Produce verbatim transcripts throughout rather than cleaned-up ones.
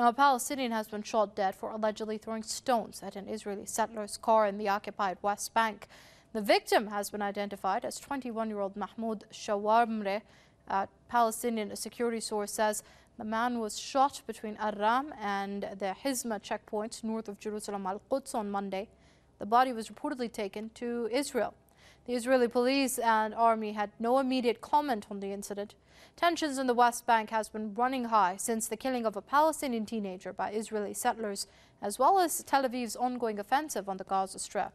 Now, a Palestinian has been shot dead for allegedly throwing stones at an Israeli settler's car in the occupied West Bank. The victim has been identified as twenty-one-year-old Mahmoud Shawarmreh. A Palestinian security source says the man was shot between Al-Ram and the Hizma checkpoint north of Jerusalem Al-Quds on Monday. The body was reportedly taken to Israel. The Israeli police and army had no immediate comment on the incident. Tensions in the West Bank has been running high since the killing of a Palestinian teenager by Israeli settlers, as well as Tel Aviv's ongoing offensive on the Gaza Strip.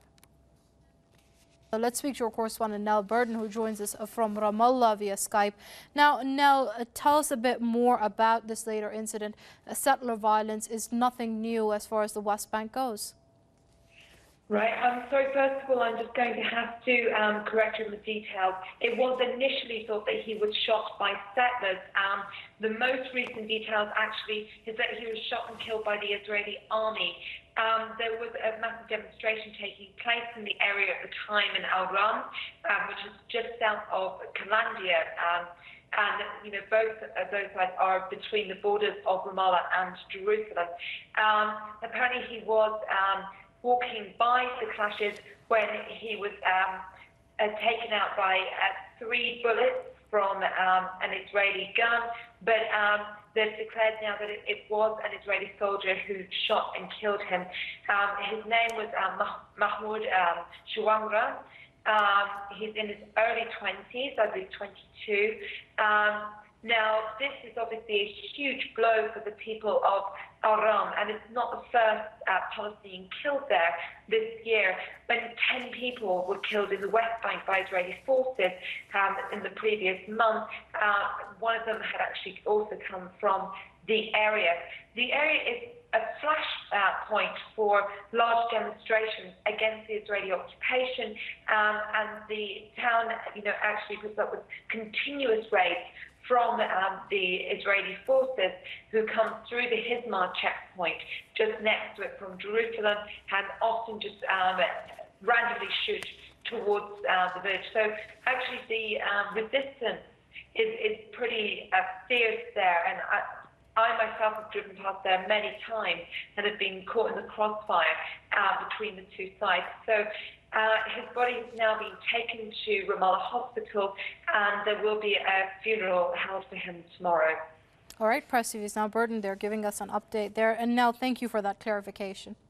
So let's speak to our correspondent Nell Burden, who joins us from Ramallah via Skype. Now, Nell, uh, tell us a bit more about this later incident. Uh, settler violence is nothing new as far as the West Bank goes. Right. Um, sorry, first of all, I'm just going to have to um, correct you on the details. It was initially thought that he was shot by settlers. Um, the most recent details, actually, is that he was shot and killed by the Israeli army. Um, there was a massive demonstration taking place in the area at the time in Al-Ram, um, which is just south of Kalandia. Um, and, you know, both of those sides are between the borders of Ramallah and Jerusalem. Um, apparently, he was Um, walking by the clashes when he was um, uh, taken out by uh, three bullets from um, an Israeli gun, but um, they've declared now that it, it was an Israeli soldier who shot and killed him. Um, his name was um, Mahmoud um, Shawarmreh. Um, he's in his early twenties, I believe twenty-two. Um, Now, this is obviously a huge blow for the people of Al-Ram, and it's not the first uh, Palestinian killed there this year. When ten people were killed in the West Bank by Israeli forces um, in the previous month, uh, one of them had actually also come from the area. The area is a flash uh, point for large demonstrations against the Israeli occupation, um, and the town, you know, actually puts up with continuous raids from um, the Israeli forces who come through the Hizma checkpoint just next to it from Jerusalem, and often just um, randomly shoot towards uh, the village. So actually the um, resistance is, is pretty uh, fierce there, and I, I myself have driven past there many times and have been caught in the crossfire uh, between the two sides. So Uh, his body is now being taken to Ramallah Hospital, and there will be a funeral held for him tomorrow. All right, Press T V's Nell Burden there giving us an update there. And Nell, thank you for that clarification.